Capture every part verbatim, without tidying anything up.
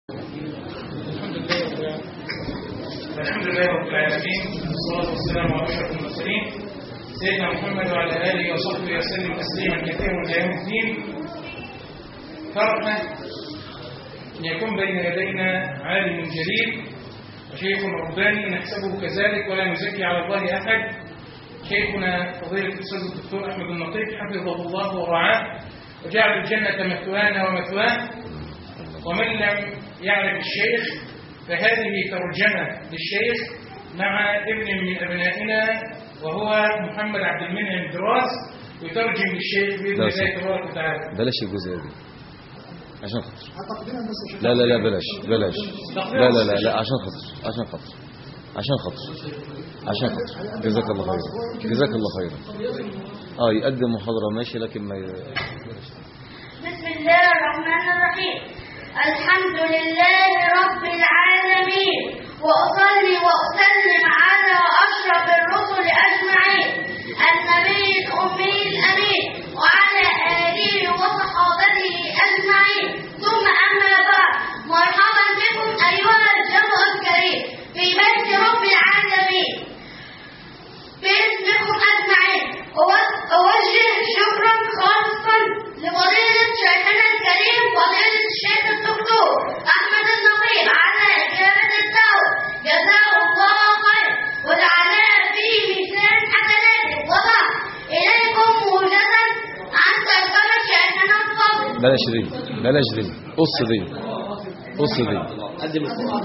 الحمد لله رب العالمين، والصلاة والسلام على أشرف المرسلين سيدنا محمد وعلى آله وصحبه وسلم تسليما كثيرا إلى يوم الدين. فرحة أن يكون بين يدينا عالم جليل وشيخ رباني نحسبه كذلك ولا نزكي على الله أحد، شيخنا فضيلة الأستاذ الدكتور أحمد النقيب حفظه الله ورعاه وجعل الجنة مثوانا ومثواه. ومن لم يعرف الشيخ فهذه ترجمة للشيخ مع ابن من أبنائنا وهو محمد عبد المنعم دراس، ويترجم للشيخ بإذن الله تبارك وتعالى. بلاش الجزء دي عشان خاطر لا لا لا بلاش بلاش لا لا لا لا عشان خاطر عشان خاطر عشان خاطر عشان خاطر جزاك الله خيرا جزاك الله خيرا. اه يقدم محاضرة ماشي، لكن ما ي... بسم الله الرحمن الرحيم. الحمد لله رب العالمين، وأصلي وأسلم على أشرف الرسل أجمعين، النبي الأمي الأمين وعلى آله وصحابته أجمعين، ثم أما بعد. مرحبا بكم أيها الجمع الكريم في بيت رب العالمين باسمكم أجمعين. أوجه شكرا خاصا لفضيلة شيخنا الكريم فضيلة الشيخ الدكتور أحمد النقيب على إجابة الدعوة، جزاه الله خير وجعلها في ميزان حسناته. وضع إليكم موجزا عن ترجمة شيخنا الفاضل. بلاش دي بلاش دي قص دي قص دي قدم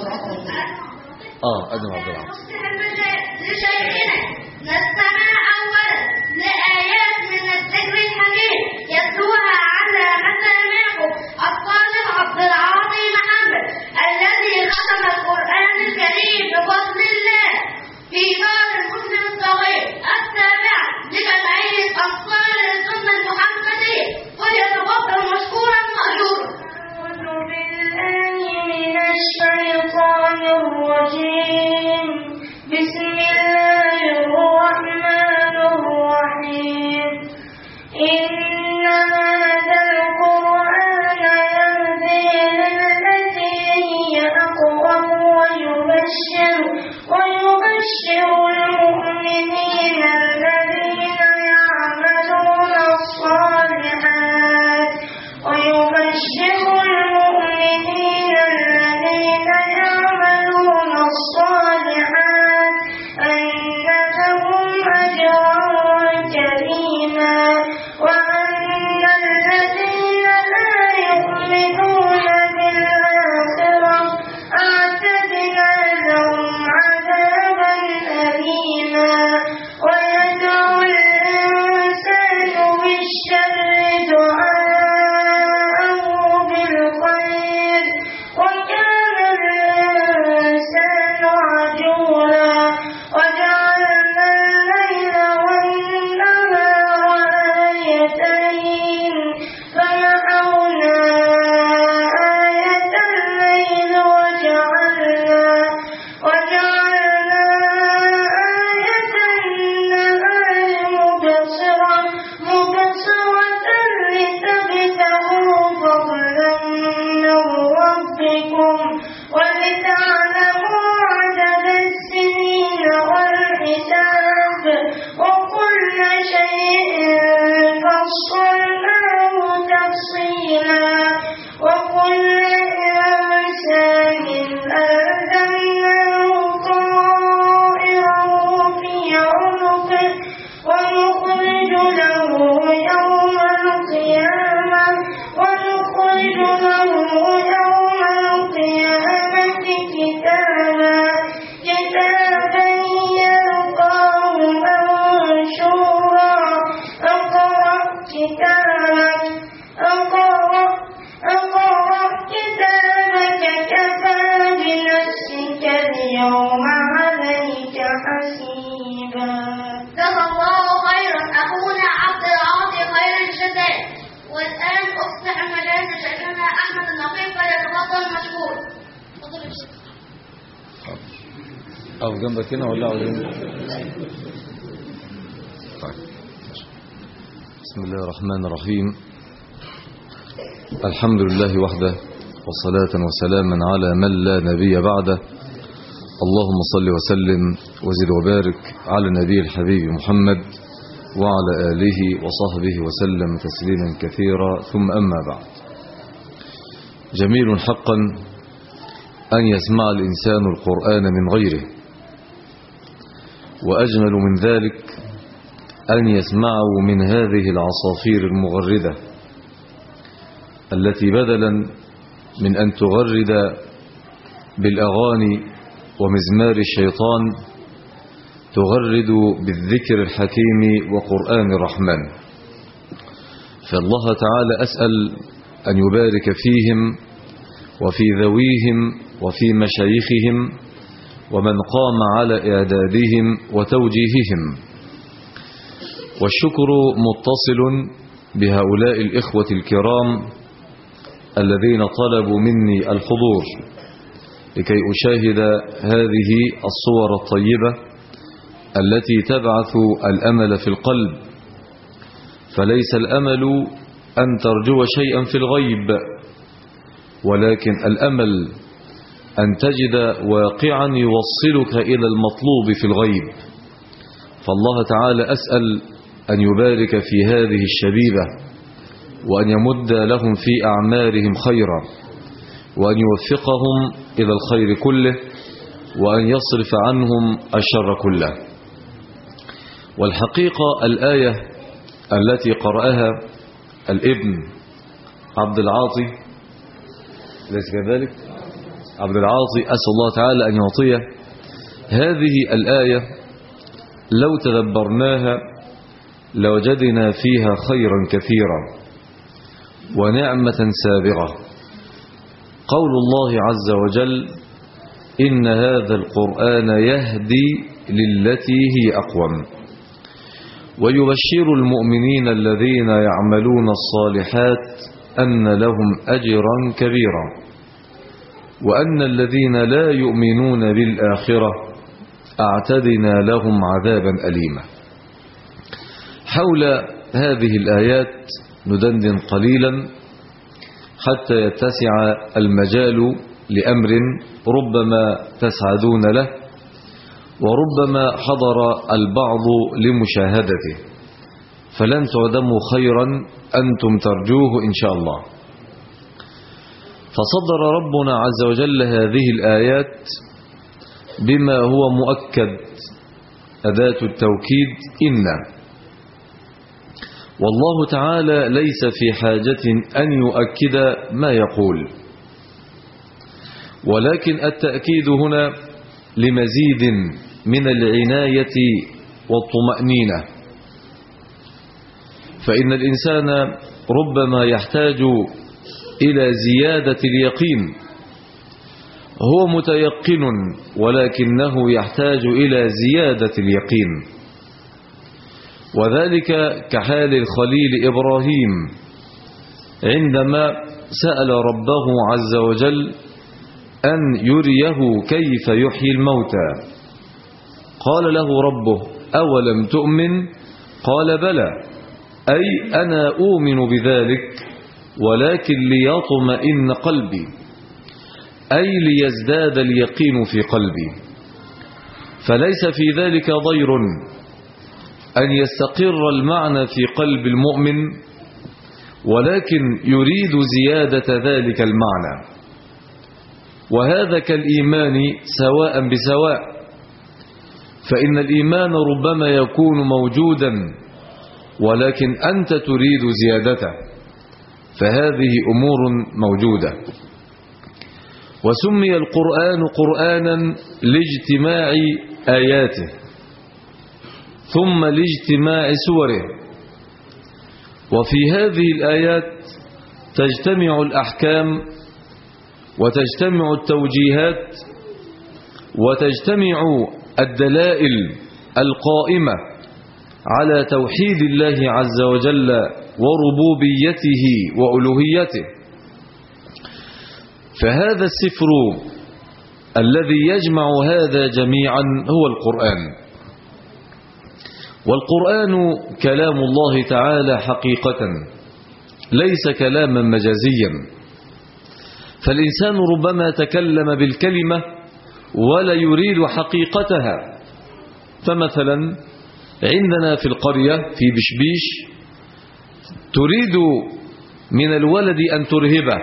اه قدم عبد العاطي لشيخنا. نستمع أولا لآيات من الذكر الحكيم يتلوها على مسامعكم الطالب عبد العاطي محمد الذي ختم القرآن الكريم بفضل الله في دار المسلم الصغير التابعة لجمعية أنصار السنة المحمدية، وليتفضل مشكورا مأجورا. أعوذ بالله من الشيطان الرجيم. بسم الله الرحمن الرحيم. إن هذا القرآن يهدي للتي هي أقوم ويبشر ويبشر المؤمنين الذين يعملون الصالحات ويبشر المؤمنين الذين يعملون الصالحات أن لهم أجرا كريما، وأن الذين لا يؤمنون بالآخرة أعتدنا لهم عذابا أليما. ويدعو الإنسان بالشر دعاءه بالخير وكان الإنسان عجولا. وجعلنا الليل والنهار آيتين فمحونا آية الليل وجعلنا وجعلنا آية النهار مبصرة مبصرة لتبتغوا فضلا من ربكم ولتعلموا عدد السنين والحساب، وكل شيء فصلناه تفصيلا. وكل إنسان ألزمناه طائره في عنقه ونخرج له يوم القيامة ونخرج له يوم القيامة كتابا كتابا يلقاه منشورا. اقرأ كتابك اقرأ اقرأ كتابك كفى بنفسك اليوم عليك حسيبا. جزا الله خيرا أخونا عبد العاطي خير الجزاء. والآن أفتح المجال لشيخنا أحمد النقيب فليتفضل مشكور. تفضل يا شيخ. أو جنبك هنا ولا أقول؟ طيب. بسم الله الرحمن الرحيم. الحمد لله وحده وصلاة وسلاما على من لا نبي بعده. اللهم صل وسلم وزد وبارك على النبي الحبيب محمد وعلى آله وصحبه وسلم تسليما كثيرا. ثم أما بعد، جميل حقا أن يسمع الإنسان القرآن من غيره، وأجمل من ذلك أن يسمعه من هذه العصافير المغردة التي بدلا من أن تغرد بالأغاني ومزمار الشيطان تغرد بالذكر الحكيم وقرآن الرحمن. فالله تعالى أسأل أن يبارك فيهم وفي ذويهم وفي مشايخهم ومن قام على إعدادهم وتوجيههم. والشكر متصل بهؤلاء الإخوة الكرام الذين طلبوا مني الحضور لكي أشاهد هذه الصور الطيبة التي تبعث الأمل في القلب. فليس الأمل أن ترجو شيئا في الغيب، ولكن الأمل أن تجد واقعا يوصلك إلى المطلوب في الغيب. فالله تعالى أسأل أن يبارك في هذه الشبيبة وأن يمد لهم في أعمارهم خيرا، وأن يوفقهم إلى الخير كله، وأن يصرف عنهم الشر كله. والحقيقة الآية التي قرأها الابن عبد العاطي، ليس كذلك؟ عبد العاطي أسأل الله تعالى أن يعطيه هذه الآية لو تدبرناها لوجدنا فيها خيرا كثيرا ونعمة سابغة. قول الله عز وجل: إن هذا القرآن يهدي للتي هي أقوم ويبشر المؤمنين الذين يعملون الصالحات أن لهم أجرا كبيرا وأن الذين لا يؤمنون بالآخرة أعتدنا لهم عذابا أليما. حول هذه الآيات ندندن قليلا حتى يتسع المجال لأمر ربما تسعدون له وربما حضر البعض لمشاهدته، فلن تعدموا خيرا أنتم ترجوه إن شاء الله. فصدر ربنا عز وجل هذه الآيات بما هو مؤكد، أداة التوكيد إن، والله تعالى ليس في حاجة أن يؤكد ما يقول، ولكن التأكيد هنا لمزيد من العناية والطمأنينة. فإن الإنسان ربما يحتاج إلى زيادة اليقين، هو متيقن ولكنه يحتاج إلى زيادة اليقين، وذلك كحال الخليل إبراهيم عندما سأل ربه عز وجل أن يريه كيف يحيي الموتى، قال له ربه: أولم تؤمن؟ قال: بلى، أي أنا أؤمن بذلك ولكن ليطمئن قلبي، أي ليزداد اليقين في قلبي. فليس في ذلك ضير أن يستقر المعنى في قلب المؤمن، ولكن يريد زيادة ذلك المعنى، وهذا كالإيمان سواء بسواء. فإن الإيمان ربما يكون موجودا ولكن أنت تريد زيادته، فهذه أمور موجودة. وسمي القرآن قرآنا لاجتماع آياته ثم لاجتماع سوره، وفي هذه الآيات تجتمع الأحكام وتجتمع التوجيهات وتجتمع الدلائل القائمة على توحيد الله عز وجل وربوبيته وألوهيته. فهذا السفر الذي يجمع هذا جميعا هو القرآن. والقرآن كلام الله تعالى حقيقة، ليس كلاما مجازيا. فالإنسان ربما تكلم بالكلمة ولا يريد حقيقتها. فمثلا عندنا في القرية في بشبيش تريد من الولد أن ترهبه،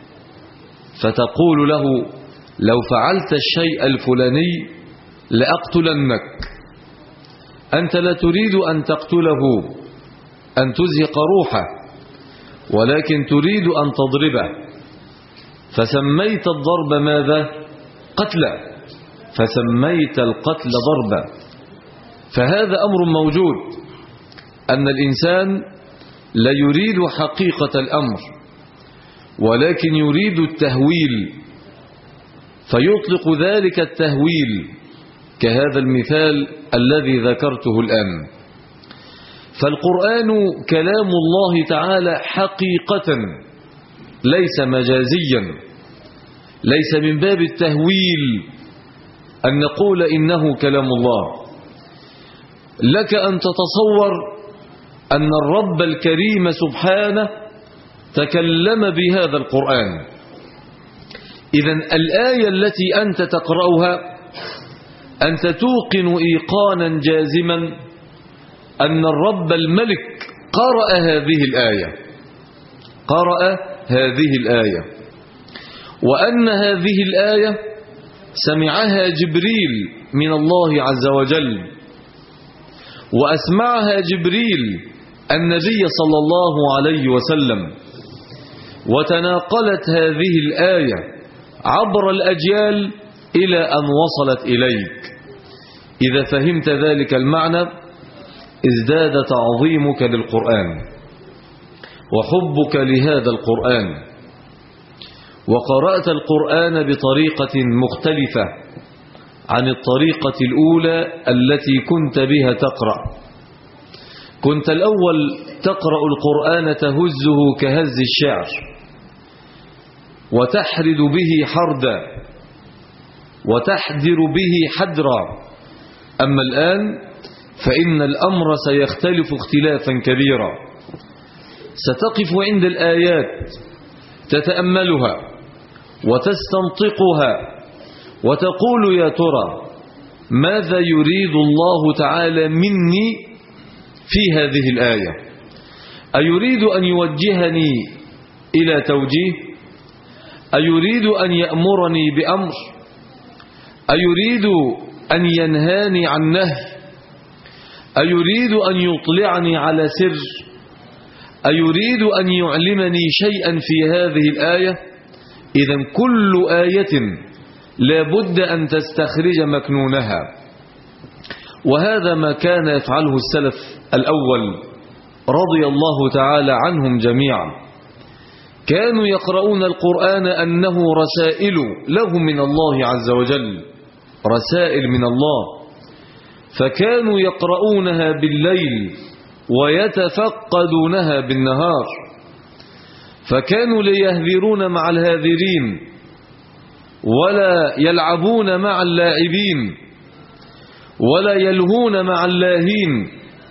فتقول له لو فعلت الشيء الفلاني لأقتلنك. أنت لا تريد أن تقتله، أن تزهق روحه، ولكن تريد أن تضربه، فسميت الضرب ماذا؟ قتلا، فسميت القتل ضربا. فهذا أمر موجود، أن الإنسان لا يريد حقيقة الأمر ولكن يريد التهويل، فيطلق ذلك التهويل كهذا المثال الذي ذكرته الآن. فالقرآن كلام الله تعالى حقيقة ليس مجازيا، ليس من باب التهويل أن نقول إنه كلام الله. لك أن تتصور أن الرب الكريم سبحانه تكلم بهذا القرآن. إذن الآية التي أنت تقرأها أنت توقن إيقانا جازما أن الرب الملك قرأ هذه الآية، قرأ هذه الآية، وأن هذه الآية سمعها جبريل من الله عز وجل، وأسمعها جبريل النبي صلى الله عليه وسلم، وتناقلت هذه الآية عبر الأجيال إلى أن وصلت إليك. إذا فهمت ذلك المعنى ازداد تعظيمك للقرآن وحبك لهذا القرآن، وقرأت القرآن بطريقة مختلفة عن الطريقة الأولى التي كنت بها تقرأ. كنت الأول تقرأ القرآن تهزه كهز الشعر وتحرد به حردا وتحدر به حدرا، أما الآن فإن الأمر سيختلف اختلافا كبيرا. ستقف عند الآيات تتأملها وتستنطقها وتقول يا ترى ماذا يريد الله تعالى مني في هذه الآية؟ أيريد أن يوجهني إلى توجيه؟ أيريد أن يأمرني بأمر؟ أيريد أن ينهاني عن نهي؟ أيريد أن يطلعني على سر؟ أيريد أن يعلمني شيئا في هذه الآية؟ إذن كل آية لابد أن تستخرج مكنونها، وهذا ما كان يفعله السلف الأول رضي الله تعالى عنهم جميعا. كانوا يقرؤون القرآن أنه رسائل لهم من الله عز وجل، رسائل من الله، فكانوا يقرؤونها بالليل ويتفقدونها بالنهار، فكانوا ليهذرون مع الهاذرين ولا يلعبون مع اللاعبين ولا يلهون مع اللاهين،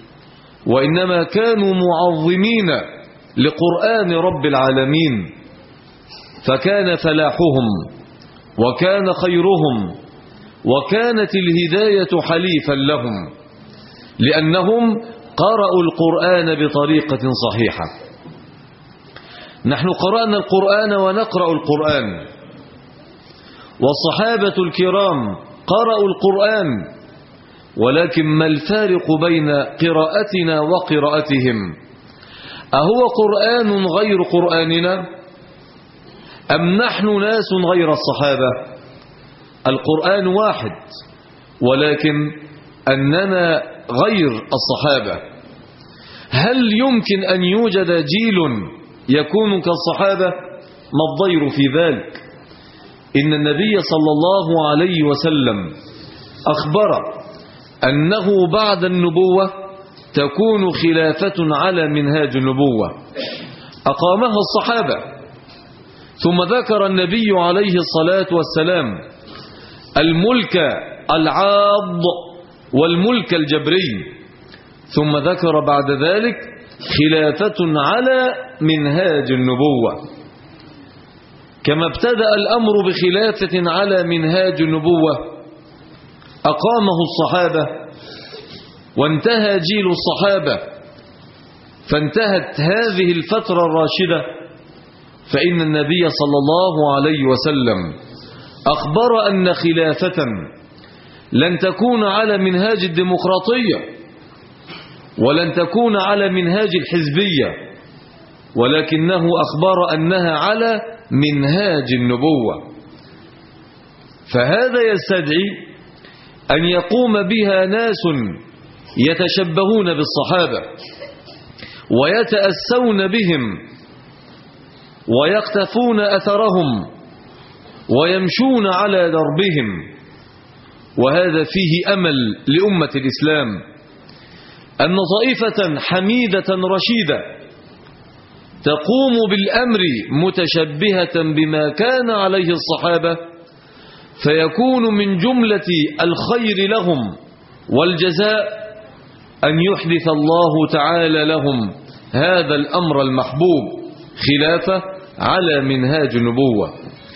وإنما كانوا معظمين لقرآن رب العالمين. فكان فلاحهم وكان خيرهم وكانت الهداية حليفا لهم، لأنهم قرأوا القرآن بطريقة صحيحة. نحن قرأنا القرآن ونقرأ القرآن، والصحابة الكرام قرأوا القرآن، ولكن ما الفارق بين قراءتنا وقراءتهم؟ أهو قرآن غير قرآننا أم نحن ناس غير الصحابة؟ القرآن واحد، ولكن أننا غير الصحابة. هل يمكن أن يوجد جيل يكون كالصحابة؟ ما الضير في ذلك؟ إن النبي صلى الله عليه وسلم أخبر أنه بعد النبوة تكون خلافة على منهاج النبوة أقامها الصحابة، ثم ذكر النبي عليه الصلاة والسلام الملك العاض والملك الجبري، ثم ذكر بعد ذلك خلافة على منهاج النبوة. كما ابتدأ الأمر بخلافة على منهاج النبوة أقامه الصحابة وانتهى جيل الصحابة، فانتهت هذه الفترة الراشدة، فإن النبي صلى الله عليه وسلم أخبر أن خلافة لن تكون على منهاج الديمقراطية ولن تكون على منهاج الحزبية، ولكنه أخبر أنها على منهاج النبوة. فهذا يستدعي أن يقوم بها ناس يتشبهون بالصحابة ويتأسون بهم ويقتفون أثرهم ويمشون على دربهم. وهذا فيه أمل لأمة الإسلام، أن طائفة حميدة رشيدة تقوم بالأمر متشبهة بما كان عليه الصحابة، فيكون من جملة الخير لهم والجزاء أن يحدث الله تعالى لهم هذا الأمر المحبوب، خلافة على منهاج النبوة.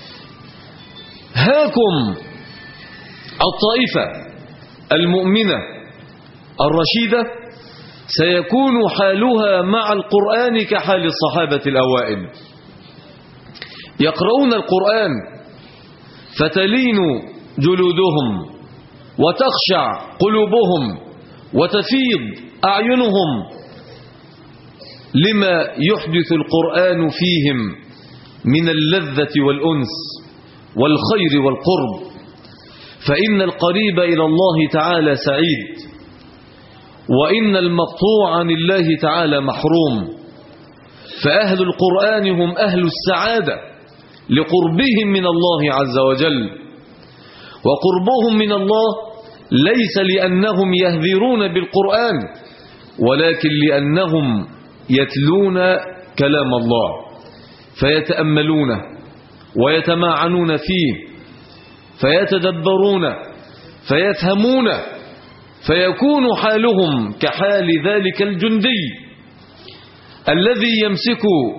هاكم الطائفة المؤمنة الرشيدة سيكون حالها مع القرآن كحال الصحابة الأوائل، يقرؤون القرآن فتلين جلودهم وتخشع قلوبهم وتفيض أعينهم لما يحدث القرآن فيهم من اللذة والأنس والخير والقرب. فإن القريب إلى الله تعالى سعيد، وإن المقطوع عن الله تعالى محروم. فأهل القرآن هم أهل السعادة لقربهم من الله عز وجل، وقربهم من الله ليس لأنهم يهذرون بالقرآن، ولكن لأنهم يتلون كلام الله فيتأملونه ويتمعنون فيه فيتدبرون فيفهمون، فيكون حالهم كحال ذلك الجندي الذي يمسك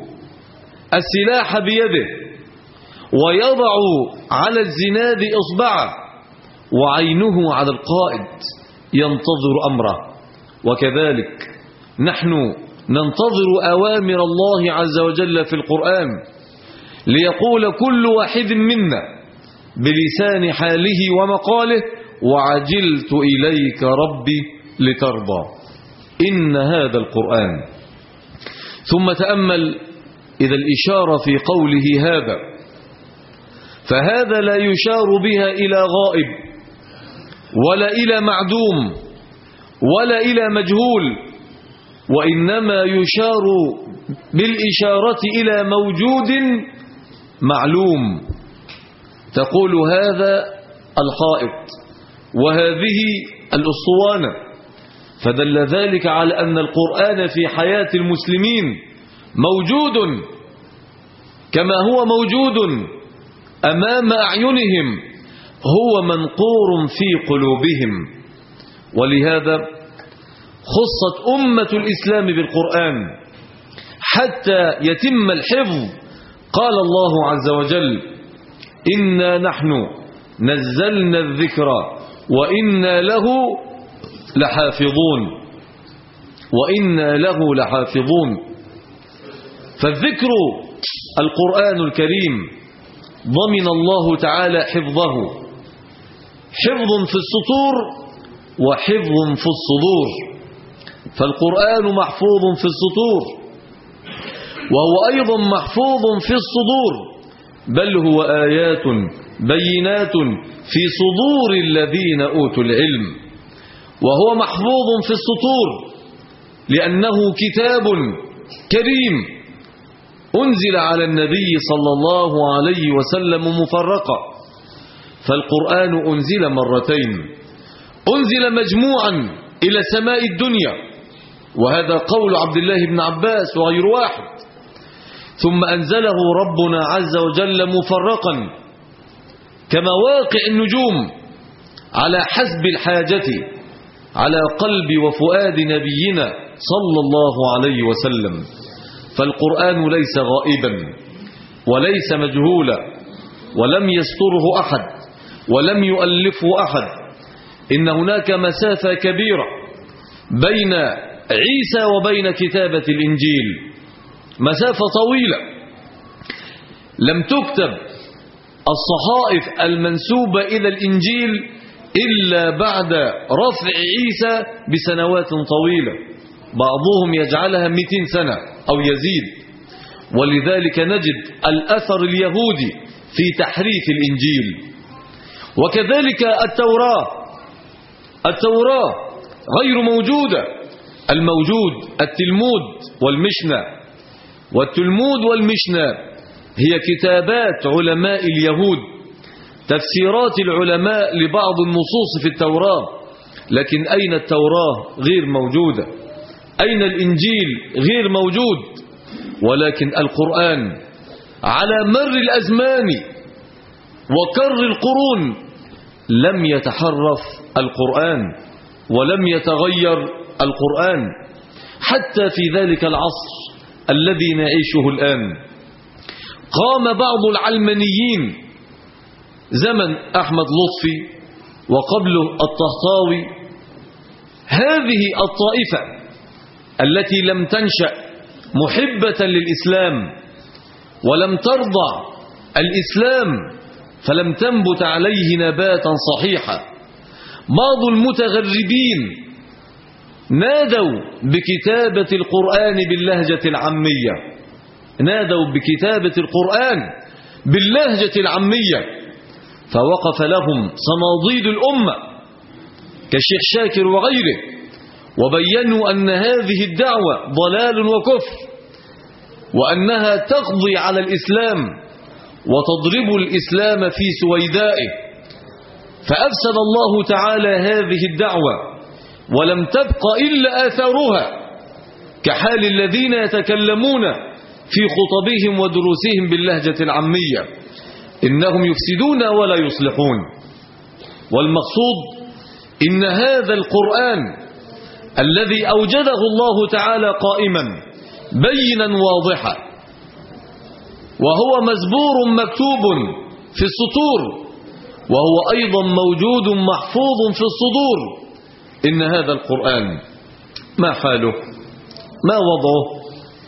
السلاح بيده ويضع على الزناد إصبعه وعينه على القائد ينتظر أمره. وكذلك نحن ننتظر أوامر الله عز وجل في القرآن، ليقول كل واحد منا بلسان حاله ومقاله: وعجلت إليك ربي لترضى. إن هذا القرآن. ثم تأمل إذا الإشارة في قوله هذا، فهذا لا يشار بها إلى غائب ولا إلى معدوم ولا إلى مجهول، وإنما يشار بالإشارة إلى موجود معلوم. تقول هذا الحائط وهذه الأسطوانة، فدل ذلك على أن القرآن في حياة المسلمين موجود كما هو موجود أمام أعينهم، هو منقور في قلوبهم. ولهذا خصت أمة الإسلام بالقرآن حتى يتم الحفظ. قال الله عز وجل: إنا نحن نزلنا الذكر وإنا له لحافظون وإنا له لحافظون. فالذكر القرآن الكريم ضمن الله تعالى حفظه، حفظ في السطور وحفظ في الصدور. فالقرآن محفوظ في السطور وهو أيضا محفوظ في الصدور، بل هو آيات بينات في صدور الذين أوتوا العلم. وهو محفوظ في السطور لأنه كتاب كريم أنزل على النبي صلى الله عليه وسلم مفرقا. فالقرآن أنزل مرتين، أنزل مجموعا إلى سماء الدنيا، وهذا قول عبد الله بن عباس وغير واحد، ثم أنزله ربنا عز وجل مفرقا كمواقع النجوم على حسب الحاجة على قلب وفؤاد نبينا صلى الله عليه وسلم. فالقرآن ليس غائبا، وليس مجهولا ولم يستره أحد ولم يؤلفه أحد. إن هناك مسافة كبيرة بين عيسى وبين كتابة الإنجيل، مسافة طويلة. لم تكتب الصحائف المنسوبة إلى الإنجيل إلا بعد رفع عيسى بسنوات طويلة، بعضهم يجعلها مئتين سنة أو يزيد. ولذلك نجد الأثر اليهودي في تحريف الإنجيل. وكذلك التوراة التوراة غير موجودة. الموجود التلمود والمشنة، والتلمود والمشنة هي كتابات علماء اليهود، تفسيرات العلماء لبعض النصوص في التوراة. لكن أين التوراة؟ غير موجودة. أين الإنجيل؟ غير موجود. ولكن القرآن على مر الأزمان وكر القرون لم يتحرف القرآن ولم يتغير القرآن حتى في ذلك العصر الذي نعيشه الآن. قام بعض العلمانيين زمن أحمد لطفي وقبله الطهطاوي، هذه الطائفة التي لم تنشأ محبة للإسلام ولم ترضع الإسلام فلم تنبت عليه نباتا صحيحا. بعض المتغربين نادوا بكتابة القرآن باللهجة العامية، نادوا بكتابة القرآن باللهجة العامية، فوقف لهم صناديد الأمة كالشيخ شاكر وغيره وبينوا أن هذه الدعوة ضلال وكفر، وأنها تقضي على الإسلام وتضرب الإسلام في سويدائه. فأفسد الله تعالى هذه الدعوة ولم تبق إلا آثارها، كحال الذين يتكلمون في خطبهم ودروسهم باللهجة العامية، إنهم يفسدون ولا يصلحون. والمقصود إن هذا القرآن الذي أوجده الله تعالى قائما بينا واضحا، وهو مزبور مكتوب في السطور، وهو أيضا موجود محفوظ في الصدور. إن هذا القرآن ما حاله؟ ما وضعه؟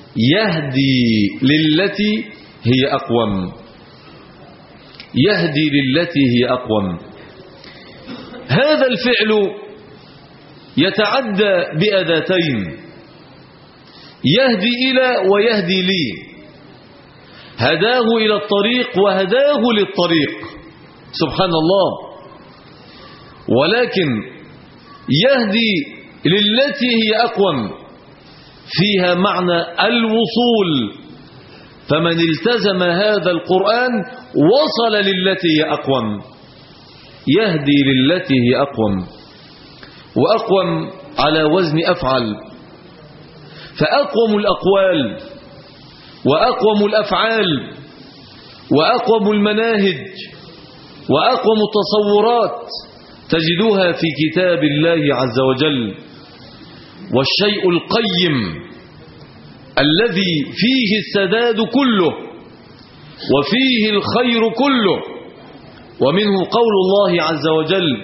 يهدي للتي هي أقوم، يهدي للتي هي أقوم. هذا الفعل يتعدى بأداتين، يهدي إلى ويهدي لي. هداه إلى الطريق وهداه للطريق، سبحان الله. ولكن يهدي للتي هي أقوم فيها معنى الوصول، فمن التزم هذا القرآن وصل للتي هي أقوم. يهدي للتي هي أقوم، وأقوم على وزن أفعل، فأقوم الأقوال وأقوم الأفعال وأقوم المناهج وأقوم التصورات تجدوها في كتاب الله عز وجل. والشيء القيم الذي فيه السداد كله وفيه الخير كله، ومنه قول الله عز وجل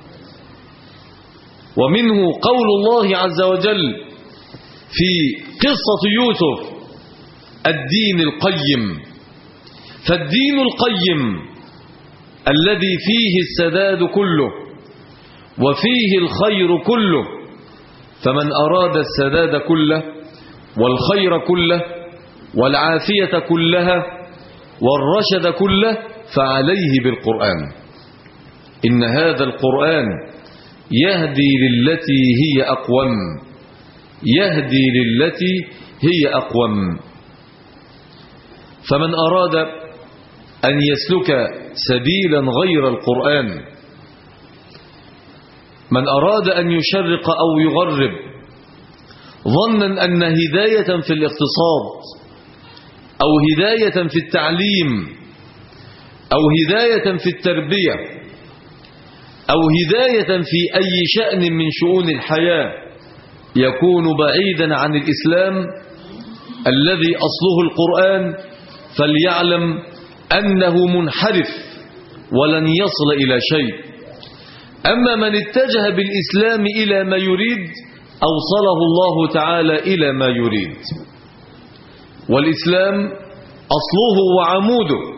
ومنه قول الله عز وجل في قصة يوسف: الدين القيم. فالدين القيم الذي فيه السداد كله وفيه الخير كله، فمن أراد السداد كله والخير كله والعافية كلها والرشد كله فعليه بالقرآن. إن هذا القرآن يهدي للتي هي أقوم، يهدي للتي هي أقوم. فمن أراد أن يسلك سبيلا غير القرآن، من أراد أن يشرق أو يغرب ظنا أن هداية في الاقتصاد أو هداية في التعليم أو هداية في التربية أو هداية في أي شأن من شؤون الحياة يكون بعيدا عن الإسلام الذي أصله القرآن، فليعلم أنه منحرف ولن يصل إلى شيء. أما من اتجه بالإسلام إلى ما يريد أوصله الله تعالى إلى ما يريد. والإسلام أصله وعموده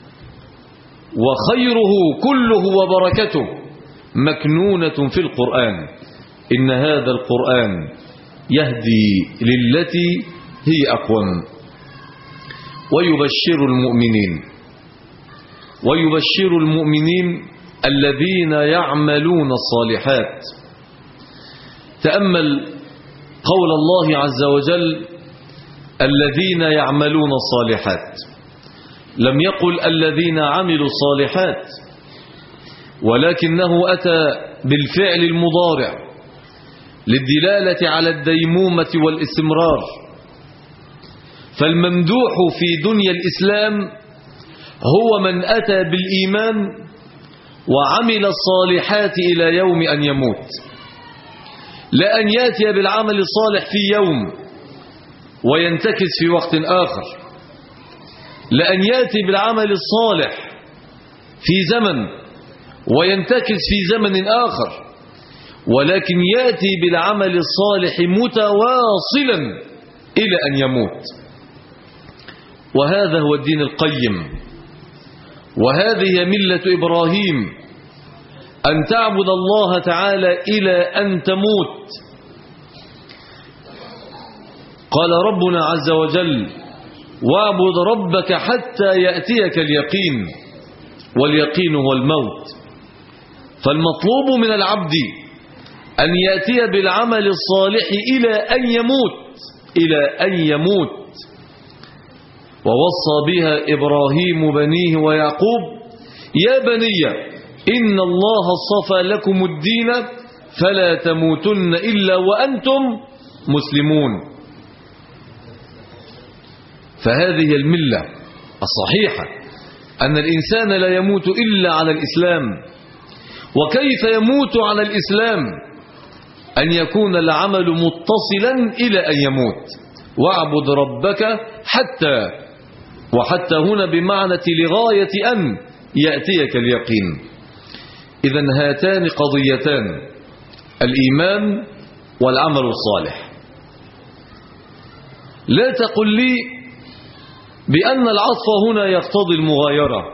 وخيره كله وبركته مكنونة في القرآن. إن هذا القرآن يهدي للتي هي أقوم ويبشر المؤمنين ويبشر المؤمنين الذين يعملون الصالحات. تأمل قول الله عز وجل الذين يعملون الصالحات، لم يقل الذين عملوا الصالحات، ولكنه أتى بالفعل المضارع للدلالة على الديمومة والاستمرار. فالممدوح في دنيا الإسلام هو من أتى بالإيمان وعمل الصالحات إلى يوم أن يموت، لا أن يأتي بالعمل الصالح في يوم وينتكس في وقت آخر، لا أن يأتي بالعمل الصالح في زمن وينتكس في زمن آخر، ولكن يأتي بالعمل الصالح متواصلا إلى أن يموت. وهذا هو الدين القيم، وهذه ملة إبراهيم، أن تعبد الله تعالى إلى أن تموت. قال ربنا عز وجل واعبد ربك حتى يأتيك اليقين، واليقين هو الموت. فالمطلوب من العبد أن يأتي بالعمل الصالح إلى أن يموت إلى أن يموت. ووصى بها إبراهيم بنيه ويعقوب يا بني إن الله اصطفى لكم الدين فلا تموتن إلا وأنتم مسلمون. فهذه الملة الصحيحة أن الإنسان لا يموت إلا على الإسلام. وكيف يموت على الإسلام؟ أن يكون العمل متصلا إلى أن يموت. واعبد ربك حتى، وحتى هنا بمعنى لغاية أن يأتيك اليقين. إذن هاتان قضيتان، الإيمان والعمل الصالح. لا تقل لي بأن العطف هنا يقتضي المغايرة.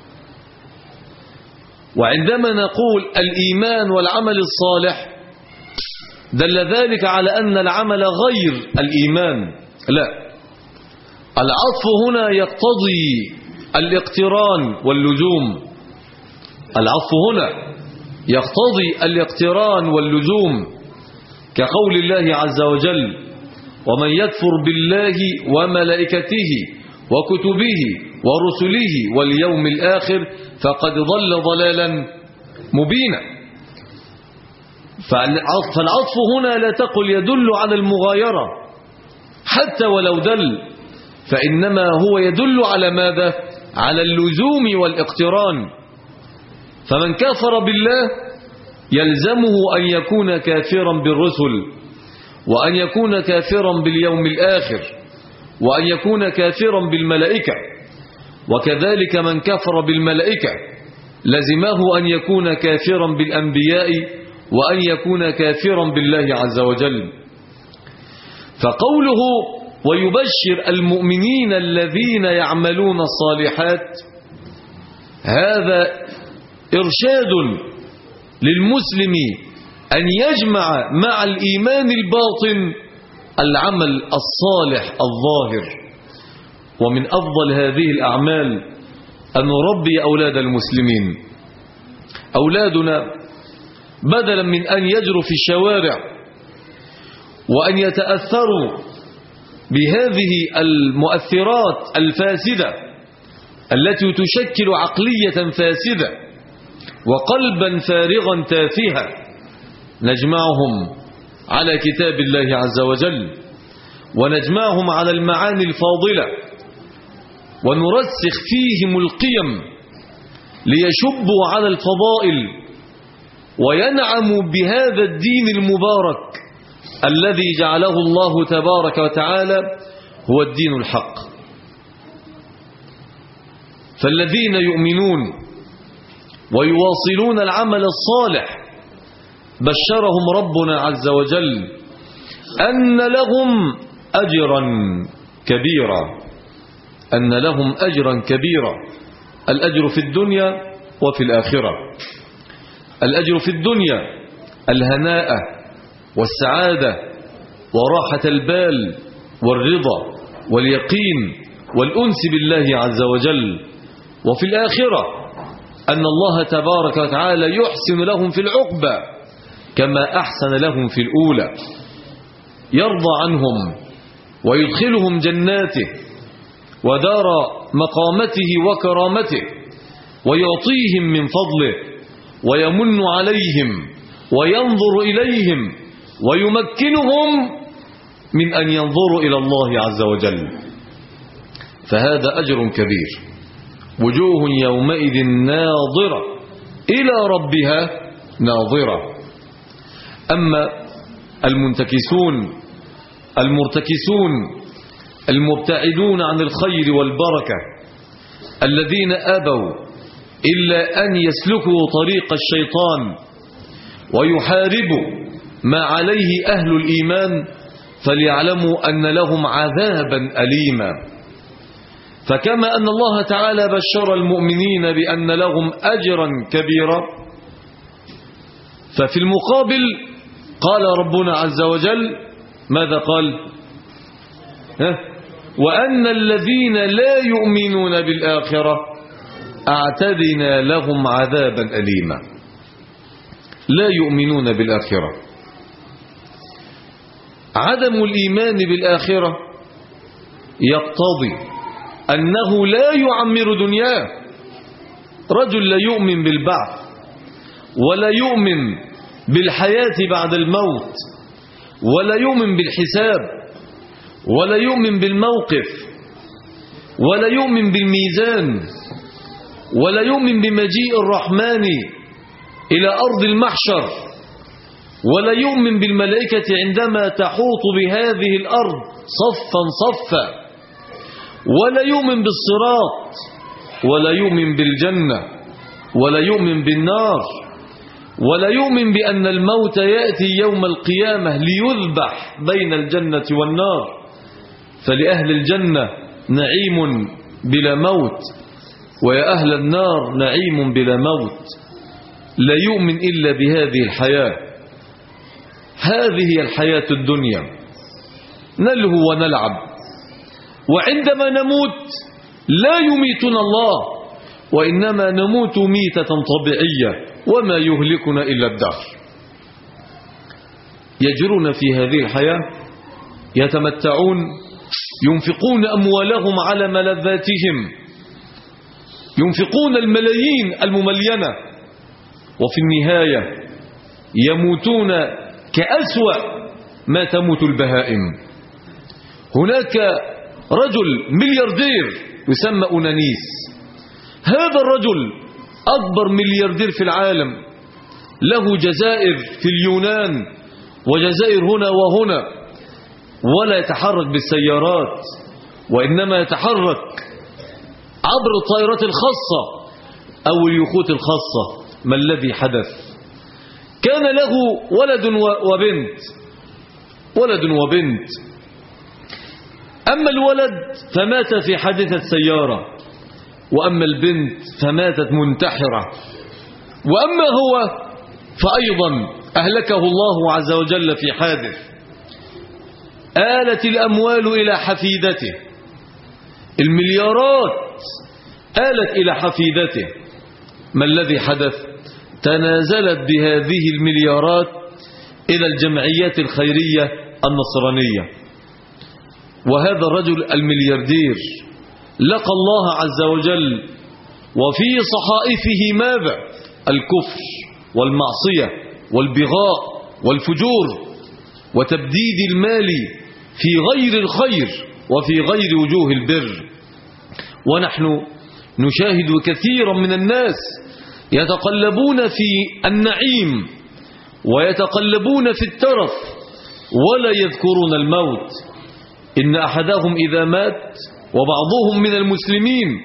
وعندما نقول الإيمان والعمل الصالح دل ذلك على أن العمل غير الإيمان. لا، العطف هنا يقتضي الاقتران واللزوم. العطف هنا يقتضي الاقتران واللزوم، كقول الله عز وجل ومن يكفر بالله وملائكته وكتبه ورسله واليوم الآخر فقد ضل ضلالا مبينا. فالعطف هنا لا تقل يدل على المغايرة حتى ولو دل، فإنما هو يدل على ماذا؟ على اللزوم والاقتران. فمن كفر بالله يلزمه أن يكون كافرا بالرسل، وأن يكون كافرا باليوم الآخر، وأن يكون كافرا بالملائكة. وكذلك من كفر بالملائكة لزمه أن يكون كافرا بالأنبياء، وأن يكون كافرا بالله عز وجل. فقوله ويبشر المؤمنين الذين يعملون الصالحات هذا إرشاد للمسلم أن يجمع مع الإيمان الباطن العمل الصالح الظاهر. ومن أفضل هذه الأعمال أن نربي أولاد المسلمين. أولادنا بدلا من أن يجروا في الشوارع وأن يتأثروا بهذه المؤثرات الفاسدة التي تشكل عقلية فاسدة وقلبا فارغا تافها، نجمعهم على كتاب الله عز وجل، ونجمعهم على المعاني الفاضلة، ونرسخ فيهم القيم ليشبوا على الفضائل وينعموا بهذا الدين المبارك الذي جعله الله تبارك وتعالى هو الدين الحق. فالذين يؤمنون ويواصلون العمل الصالح بشرهم ربنا عز وجل أن لهم أجرا كبيرا أن لهم أجرا كبيرا. الأجر في الدنيا وفي الآخرة. الأجر في الدنيا الهناء والسعادة وراحة البال والرضا واليقين والأنس بالله عز وجل. وفي الآخرة أن الله تبارك وتعالى يحسن لهم في العقبة كما أحسن لهم في الأولى، يرضى عنهم ويدخلهم جناته ودار مقامته وكرامته ويعطيهم من فضله ويمن عليهم وينظر إليهم ويمكنهم من أن ينظروا إلى الله عز وجل. فهذا أجر كبير. وجوه يومئذ ناظرة إلى ربها ناظرة. أما المنتكسون المرتكسون المبتعدون عن الخير والبركة الذين أبوا إلا أن يسلكوا طريق الشيطان ويحاربوا ما عليه أهل الإيمان فليعلموا أن لهم عذابا أليما. فكما أن الله تعالى بشر المؤمنين بأن لهم أجرا كبيرا، ففي المقابل قال ربنا عز وجل ماذا قال؟ ها؟ وأن الذين لا يؤمنون بالآخرة أعتدنا لهم عذابا أليما. لا يؤمنون بالآخرة. عدم الإيمان بالآخرة يقتضي أنه لا يعمر دنياه. رجل لا يؤمن بالبعث ولا يؤمن بالحياة بعد الموت ولا يؤمن بالحساب ولا يؤمن بالموقف ولا يؤمن بالميزان ولا يؤمن بمجيء الرحمن إلى أرض المحشر ولا يؤمن بالملائكة عندما تحوط بهذه الأرض صفا صفا ولا يؤمن بالصراط ولا يؤمن بالجنة ولا يؤمن بالنار ولا يؤمن بأن الموت يأتي يوم القيامة ليذبح بين الجنة والنار، فلأهل الجنة نعيم بلا موت ويا أهل النار نعيم بلا موت. لا يؤمن إلا بهذه الحياة. هذه الحياة الدنيا نلهو ونلعب، وعندما نموت لا يميتنا الله وإنما نموت ميتة طبيعية وما يهلكنا إلا الدهر. يجرون في هذه الحياة يتمتعون، ينفقون أموالهم على ملذاتهم، ينفقون الملايين المملينة، وفي النهاية يموتون كأسوأ ما تموت البهائم. هناك رجل ملياردير يسمى أونانيس. هذا الرجل أكبر ملياردير في العالم، له جزائر في اليونان وجزائر هنا وهنا، ولا يتحرك بالسيارات وإنما يتحرك عبر الطائرات الخاصة أو اليخوت الخاصة. ما الذي حدث؟ كان له ولد وبنت ولد وبنت أما الولد فمات في حادثة سيارة، وأما البنت فماتت منتحرة، وأما هو فأيضا أهلكه الله عز وجل في حادث. آلت الأموال إلى حفيدته، المليارات آلت إلى حفيدته. ما الذي حدث؟ تنازلت بهذه المليارات إلى الجمعيات الخيرية النصرانية. وهذا الرجل الملياردير لقى الله عز وجل وفي صحائفه ماذا؟ الكفر والمعصية والبغاء والفجور وتبديد المال في غير الخير وفي غير وجوه البر. ونحن نشاهد كثيرا من الناس يتقلبون في النعيم ويتقلبون في الترف ولا يذكرون الموت. إن أحدهم إذا مات، وبعضهم من المسلمين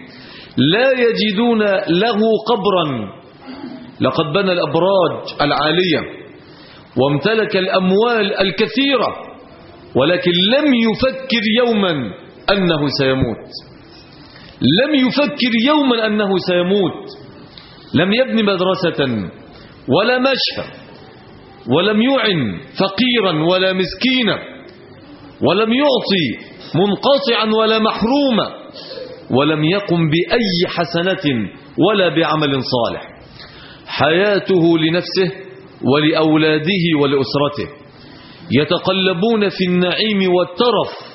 لا يجدون له قبرا. لقد بنى الأبراج العالية وامتلك الأموال الكثيرة، ولكن لم يفكر يوما أنه سيموت. لم يفكر يوما أنه سيموت. لم يبني مدرسة ولا مشفى، ولم يعن فقيرا ولا مسكينا، ولم يعطي منقطعا ولا محروما، ولم يقم بأي حسنة ولا بعمل صالح. حياته لنفسه ولأولاده ولأسرته، يتقلبون في النعيم والترف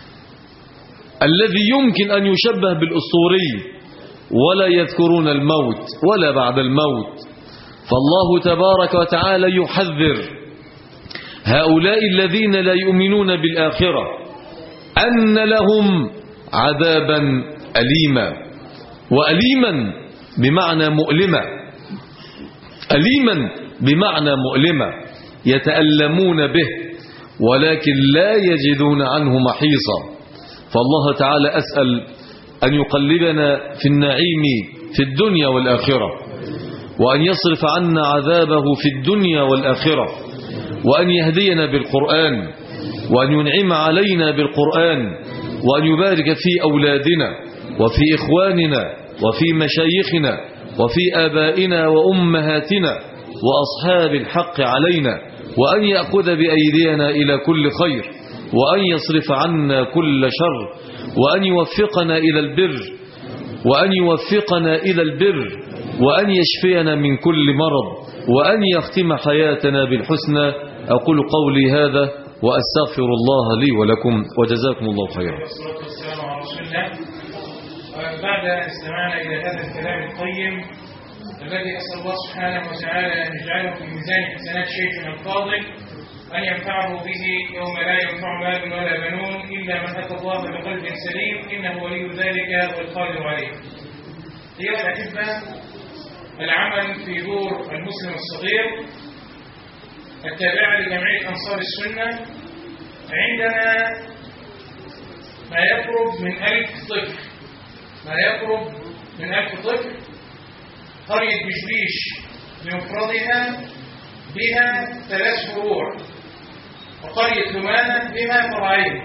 الذي يمكن أن يشبه بالأسطوري، ولا يذكرون الموت ولا بعد الموت. فالله تبارك وتعالى يحذر هؤلاء الذين لا يؤمنون بالآخرة أن لهم عذابا أليما، وأليما بمعنى مؤلمة، أليما بمعنى مؤلمة يتألمون به ولكن لا يجدون عنه محيصا. فالله تعالى أسأل أن يقلبنا في النعيم في الدنيا والآخرة، وأن يصرف عنا عذابه في الدنيا والآخرة، وأن يهدينا بالقرآن، وأن ينعم علينا بالقرآن، وأن يبارك في أولادنا وفي إخواننا وفي مشايخنا وفي آبائنا وأمهاتنا وأصحاب الحق علينا، وأن يأخذ بأيدينا إلى كل خير، وأن يصرف عنا كل شر، وأن يوفقنا إلى البر وأن يوفقنا إلى البر وأن يشفينا من كل مرض، وأن يختم حياتنا بالحسنى. أقول قولي هذا وأستغفر الله لي ولكم، وجزاكم الله خيرا. والصلاة والسلام على رسول الله. بعد أن استمعنا إلى هذا الكلام القيم الذي أسأل الله سبحانه وتعالى أن يجعله في ميزان حسنات شيخنا الفاضل، أن ينفعه به يوم لا ينفع مال ولا بنون إلا من أتى الله بقلب سليم، إنه ولي ذلك والقادر عليه. أيها الأحبة، العمل في دور المسلم الصغير التابعة لجمعية أنصار السنة، عندنا ما يقرب من ألف طفل ما يقرب من ألف طفل. قرية بشبيش بمفردها بها ثلاث فروع، وقرية لمانة بها فرعين.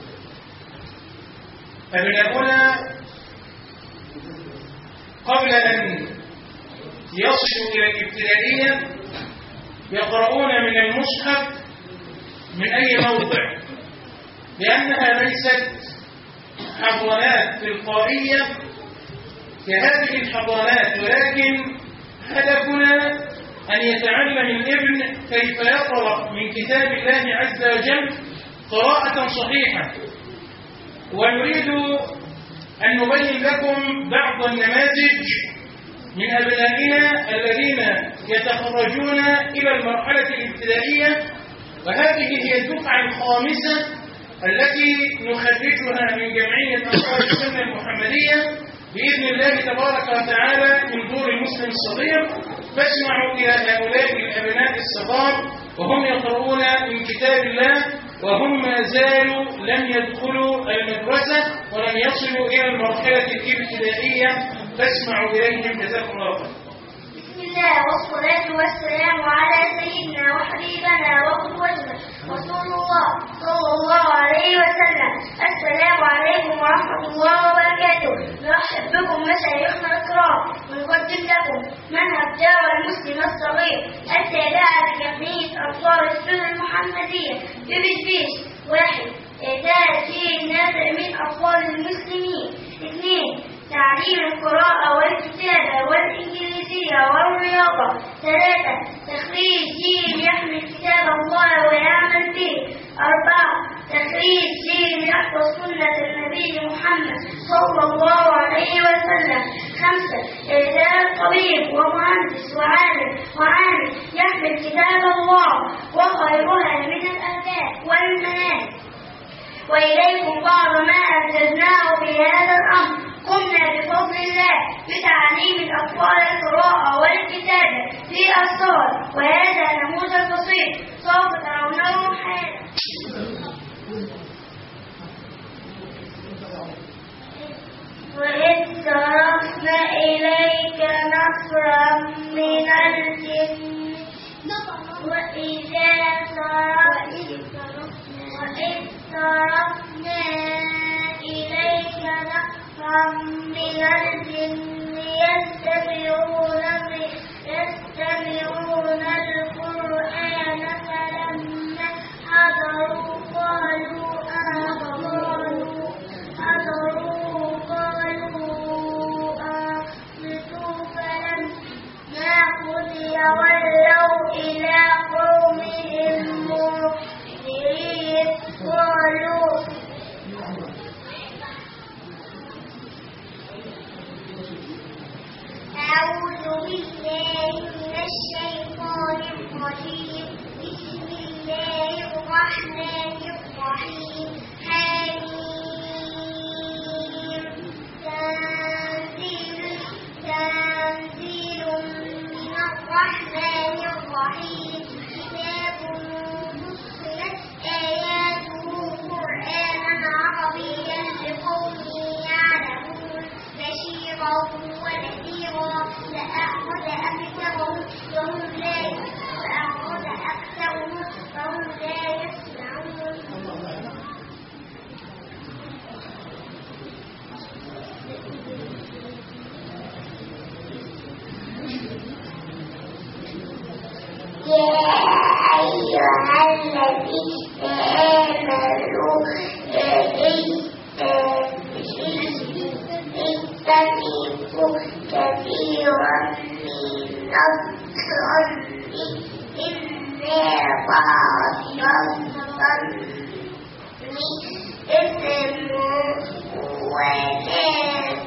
أبناؤنا قبل أن يصلوا إلى الابتدائية يقرؤون من المصحف من أي موضع، لأنها ليست حضانات تلقائية كهذه الحضانات، ولكن هدفنا أن يتعلم الابن كيف يقرأ من كتاب الله عز وجل قراءة صحيحة. ونريد أن نبين لكم بعض النماذج من أبنائنا الذين يتخرجون إلى المرحلة الابتدائية، وهذه هي الدفعة الخامسة التي نخرجها من جمعية أنصار السنة المحمدية بإذن الله تبارك وتعالى من دور المسلم الصغير. فاسمعوا إلى هؤلاء الأبناء الصغار وهم يقرؤون من كتاب الله، وهم ما زالوا لم يدخلوا المدرسة ولم يصلوا إلى المرحلة الابتدائية. فاسمعوا إليهم جزاكم الله خيرا. بسم الله والصلاة والسلام على سيدنا وحبيبنا وقدوتنا رسول الله صلى الله عليه وسلم. السلام عليكم ورحمة الله وبركاته. نرحب بكم مشايخنا الكرام، ونقدم لكم منهج دعوة المسلم الصغير التابعة لجمعية أنصار السنة المحمدية ببشبيش. واحد، إعداد جيل نافع من أطفال المسلمين. اثنين، تعليم القراءة والكتابة والإنجليزية والرياضة. ثلاثة، تخريج جيل يحمل كتاب الله ويعمل به. أربعة، تخريج جيل يحفظ سنة النبي محمد صلى الله عليه وسلم. خمسة، إعداد طبيب ومهندس وعالم وعامل يحمل كتاب الله وخيرها من الأهداف والمناهج. وإليكم بعض ما أنجزناه في هذا الأمر. قمنا بفضل الله بتعليم الأطفال القراءة والكتابة في أسطال، وهذا نموذج بسيط سوف ترونه حالا. وإذ صرفنا إليك نفرا من الجن وإذا وإذ صرفنا إليك نفرا من الجن يستمعون يستمعون القرآن فلما حضروا قالوا آمنوا حضروا قالوا آمنوا فلما قضي ولوا إلى قومهم منذرين قالوا أعوذ بالله من الشيطان الرجيم بسم الله الرحمن الرحيم حميم تنزيل تنزيل من الرحمن الرحيم كتاب فصلت آياته قرآنا عربيا لقوم يعلمون بشيرا ونذيرا فأخذ أكثرهم وهم لا فأخذ أكثرهم وهم لا يسمعون. يا أيها الذين آمنوا اجتنبوا كثيرا من الظن إن بعض الظن إثم ولا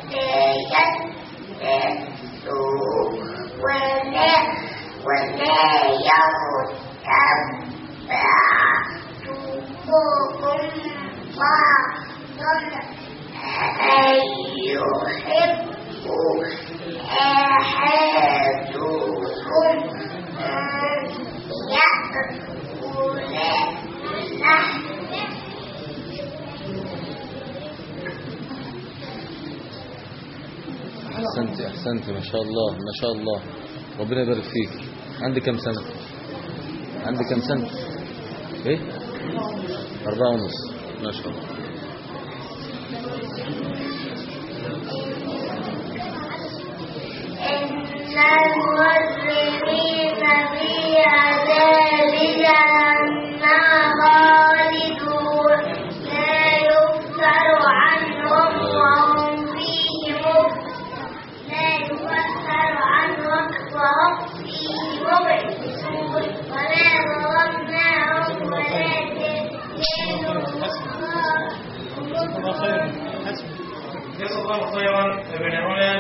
تجسسوا ولا ولا يغتب بعضكم بعضا أن يحب أحدكم أن يأكل لحم أحسنت أحسنت ما شاء الله ما شاء الله ربنا يبارك فيك. عندي كم سنة؟ عندي كم سنة؟ إيه؟ أربعة ونص ما شاء الله. إن المجرمين في عذاب جهنم خالدون لا يفتر عنهم وهم فيه مبلسون لا يفتر عنهم وهم فيه مبلسون وما ظلمناهم ولكن جزا الله خيرا ابناؤنا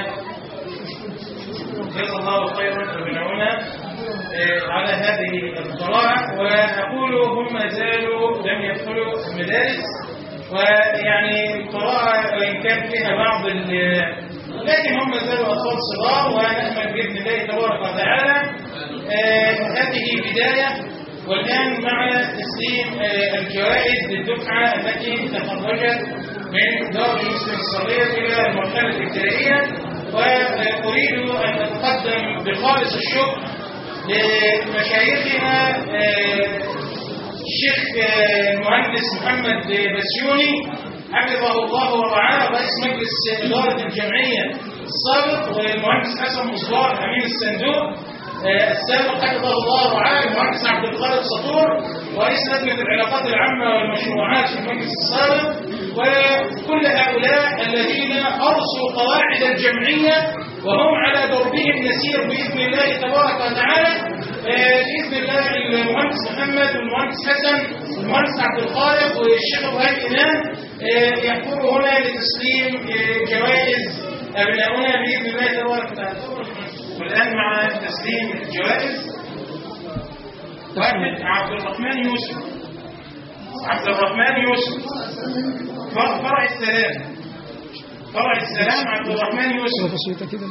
جزا الله خيرا ابناؤنا على هذه القراءة. وأقول هم ما زالوا لم يدخلوا المدارس، ويعني القراءة وإن كان فيها بعض لكن هم ما زالوا أطفال صغار، ونأمل بإذن الله تبارك وتعالى هذه بداية. والآن مع تسليم الجوائز للدفعة التي تخرجت من دار المسلم الصغير إلى المرحلة الابتدائية. وأريد أن أتقدم بخالص الشكر لمشايخنا الشيخ المهندس محمد بسيوني حفظه الله ورعاه، رئيس مجلس إدارة الجمعية السابق، والمهندس حسن مصباح أمين الصندوق السابق حفظه الله ورعاه، المهندس عبد الخالق سطور رئيس لجنة العلاقات العامة والمشروعات في المجلس السابق، وكل هؤلاء الذين أرسوا قواعد الجمعية وهم على دربهم نسير بإذن الله تبارك وتعالى. بإذن الله المهندس محمد والمهندس حسن والمهندس عبد الخالق والشيخ إبراهيم إمام يحضروا هنا لتسليم جوائز أبناؤنا بإذن الله تبارك وتعالى. والآن مع تسليم الجوائز واحد عبد الرحمن يوسف عبد الرحمن يوسف فرع السلام فرع السلام عبد الرحمن يوسف. بسيطة كده.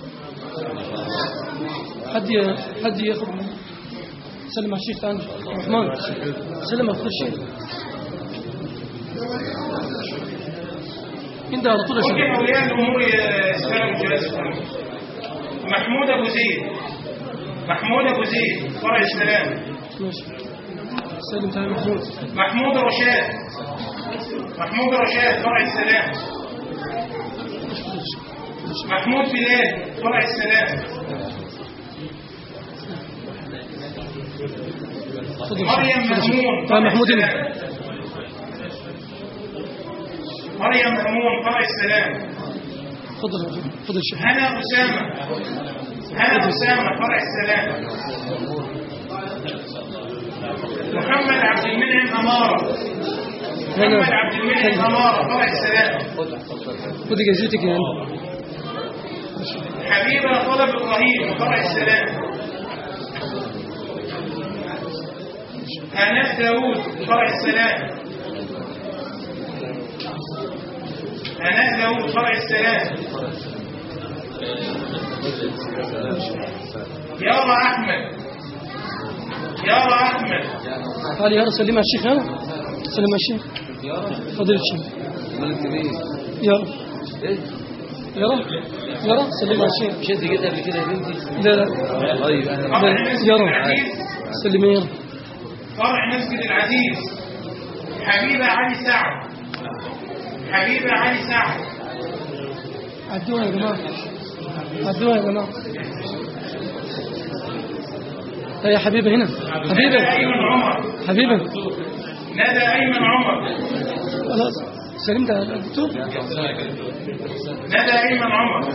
حد حد ياخذ سلم على الشيخ ثاني الرحمن سلم على الشيخ. انت على طول يا ممكن شيخ. أولياء الأمور يسألوا جلسة. محمود أبو زيد محمود أبو زيد فرع السلام. ماشي. سلم تعالى محمود. محمود رشاد محمود رشاد فرع السلام. محمود بلال فرع السلام. مريم مأمون تعالى محمود هنا. مريم مأمون فرع السلام. تفضل يا شيخ. تفضل يا شيخ. هنا أسامة هنا أسامة فرع السلام. محمد عبد المنعم أمارة محمد عبد المنعم أمارة فرع السلام. خد جايزتك يا عم. حبيبة طلب إبراهيم فرع السلام. هناء داوود فرع السلام. هناء داوود فرع السلام. يارا أحمد يارا أحمد. تعالى يا رب سلم على الشيخ. يلا سلم على الشيخ. فضيلة الشيخ. يا رب يا رب يا رب سلم على الشيخ. مش انت جيت قبل كده يا بنتي؟ لا لا طيب انا فرع مسجد يا رب العزيز سلم يا رب. فرع مسجد العزيز. حبيبة علي سعد حبيبة علي سعد. عدوها يا جماعة. عدوها يا جماعة. يا حبيبة هنا. ندى حبيبة أيمن عمر حبيبة. ندى أيمن عمر. خلاص سلمت على الدكتور. ندى أيمن عمر.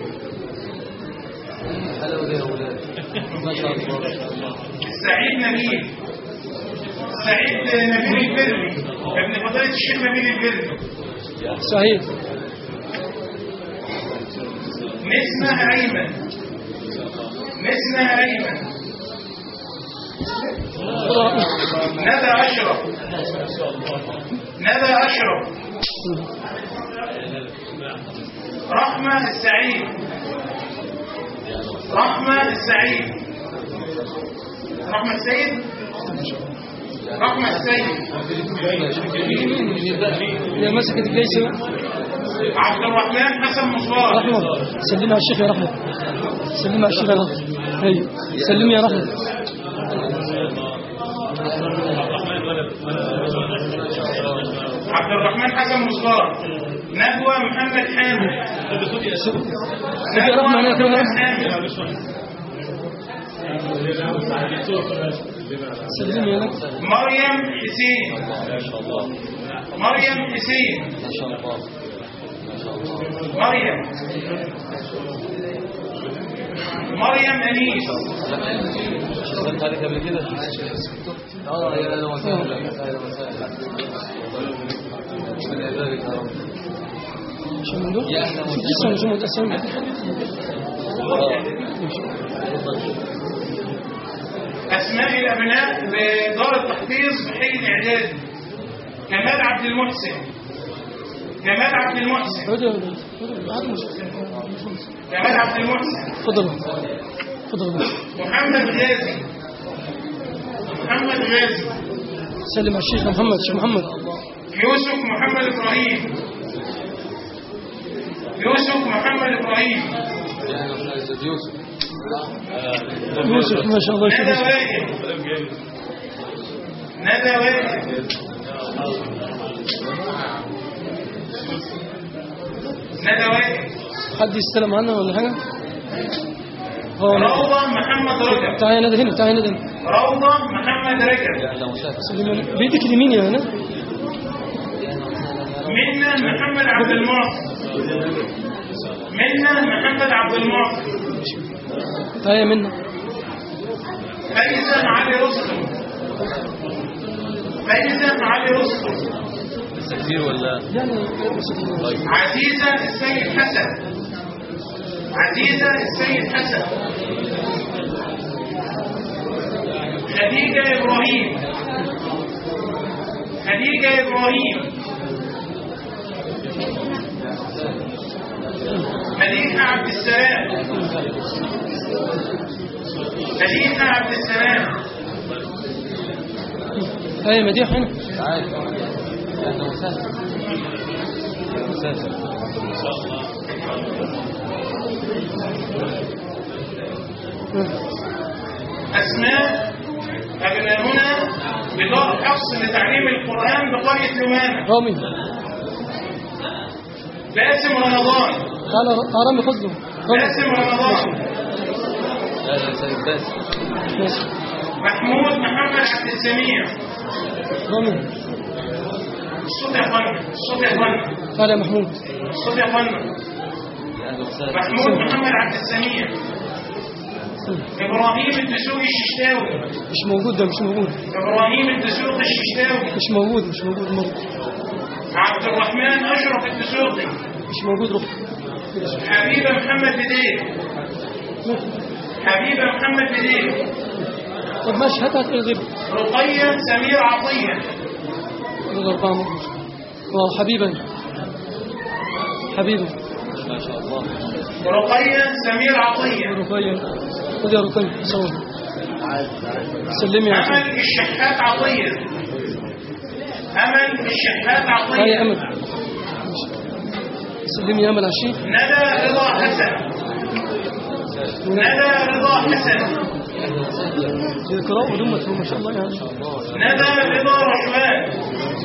هلا وليه يا اولاد ما شاء الله. سعيد نبيل سعيد نبيل البري ابن فضيلة الشيخ نبيل البري. صحيح. نسمة أيمن نسمة أيمن. ندى أشرف ندى أشرف. رحمة السعيد رحمة السعيد. رحمة السيد رحمة السيد. يا مسكت الجيش. عبد الرحمن حسن مصباح. رحمة سلم على الشيخ يا رحمة. سلم على الشيخ يا رحمة. ايوه سلم يا رحمة. عبد الرحمن حسن مصباح. ندوة محمد حامد. يا رحمة هنا كمان. سلم يا رحمة. مريم حسين مريم حسين. مريم مريم أنيس. سلمت عليك قبل كده؟ اه يا اهلا وسهلا. اهلا وسهلا. ربنا يبارك يا رب. شو من دول؟ يا اهلا لسه مش متأسفين. أسماء الأبناء بدار التحفيظ في حي الإعداد. كمال عبد المحسن كمال عبد المحسن كمال عبد المحسن. تفضل تفضل. محمد غازي محمد غازي. سلم على الشيخ محمد. شيخ محمد. يوسف محمد إبراهيم يوسف محمد إبراهيم. يا اهلا وسهلا استاذ يوسف. يوسف ما شاء الله. ندى واجب ندى واجب. ندى واجب. حد يستلم عنا ولا حاجة؟ هو روضة محمد رجب. تعالى يا ندى هنا. تعالى يا ندى. روضة محمد رجب. يا اهلا وسهلا. سلم عليك. بيدك اليمين يا هنا. منا محمد عبد المعطي منا محمد عبد المعطي. تعالى يا منى. فايزة علي رستم فايزة علي رستم. لسه كتير ولا؟ يعني عزيزة السيد حسن عزيزة السيد حسن. خديجة إبراهيم خديجة إبراهيم. مديحة عبد السلام مديحة عبد السلام. هاي مديح هنا. تعال. يا اهلا وسهلا. أسماء أبناؤنا بدار حفص لتعليم القرآن بقرية لمانة. رامي باسم رمضان. تعالى رامي خذ له. باسم رمضان. لا لا سيد باسم. ماشي. محمود محمد عبد السميع. رامي الصوت يا فندم، الصوت يا فندم. تعالى يا محمود. الصوت يا فندم. محمود محمد عبد السميع. إبراهيم الدسوقي الششتاوي. مش موجود ده، مش موجود. إبراهيم الدسوقي الششتاوي. مش موجود، مش موجود مرة. عبد الرحمن أشرف الدسوقي. مش موجود. روح. حبيبة محمد بدير. حبيبة محمد بدير. طب ماشي، هات هات الغيب. رقية سمير عطية. الأربعة موجود. اه حبيبا حبيبا ما شاء الله. رقية سمير عطية. رقية خذ يا رقية صور. سلمي يا عطية. أمل الشحات عطية. أمل الشحات عطية. هاي أمل. سلمي يا أمل عشي. ندى رضا حسن. ندى رضا حسن. قراءة ودمة ما شاء الله يا عم. ندى رضا رشوان.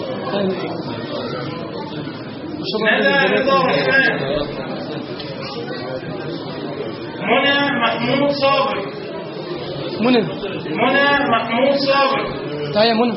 ندى رضا رشوان. منى محمود صابر. منى منى محمود صابر. تعالى يا منى.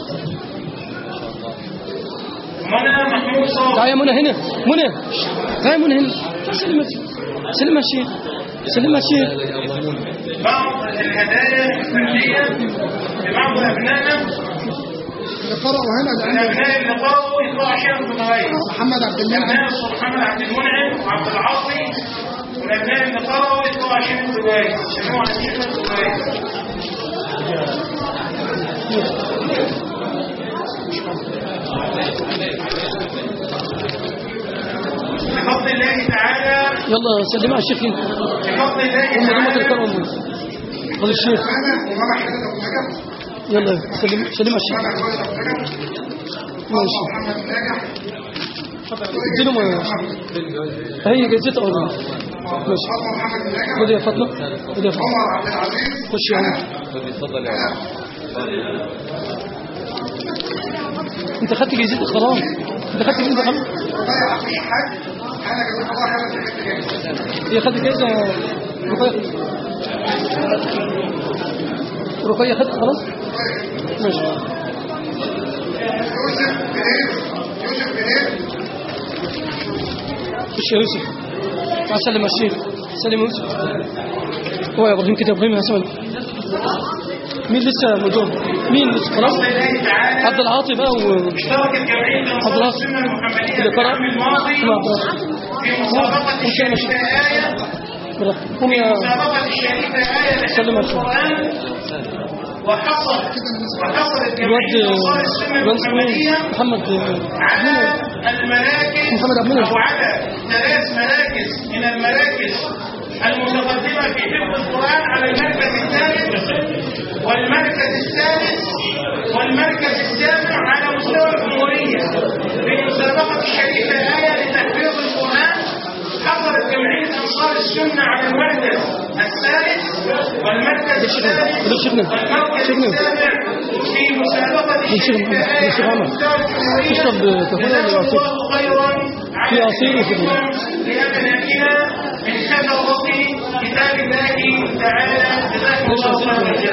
منى محمود صابر. تعالى يا منى هنا. منى تعالى يا منى هنا. سلم سلم الشيخ. سلم الشيخ. بعض الهدايا الفردية لبعض أبنائنا اللي قرأوا هنا الأبناء اللي قرأوا يطلعوا أشياء متغيرة. محمد عبد المنعم. الأبناء محمد عبد المنعم وعبد العاصي، والأبناء اللي قرأوا يطلعوا أشياء متغيرة. شنو عن أشياء متغيرة؟ بفضل الله تعالى. يلا سلم على الشيخ هنا. بفضل الله هم تعالى. دمت الكرم. خذ الشيخ. يلا سلم سلم على الشيخ. ماشي. اديله ما هي جزيته أولا. ماشي. خذ يا فاطمة. خذ يا فاطمة. خش يا عم. تفضل يا عم. انت خدت جزيته خلاص. انت خدت جزيته خلاص. هي خدت جايزة رقية. رقية خدت خلاص. ماشي. خش يا يوسف. تعال سلم على الشيخ. سلم يا يوسف. هو يا ابراهيم كده. ابراهيم يا حسن. مين لسه موجود؟ مين لسه خلاص؟ عبد العاطي بقى و اشتركت جمعية أنصار السنة المحمدية في العام الماضي في مسابقة الشريفة آية. قوم يا مسابقة الشريفة آية لحفظ القرآن. وحصل وحصلت جمعية أنصار السنة المحمدية محمد على المراكز محمد أو على ثلاث مراكز من المراكز المتقدمة في حفظ القرآن على المركز الثالث والمركز الثالث والمركز السابع على مستوى الجمهورية في مسابقة الشريفة آية لتحفيظ القرآن. حصلت جمعية أنصار السنة على المركز الثالث والمركز الثالث والمركز السابع في مسابقة الشريفة آية على مستوى الجمهورية. جزاكم الله خيرا على تشريفكم لأبنائنا من حفظ كتاب الله تعالى. جزاكم الله خيرا.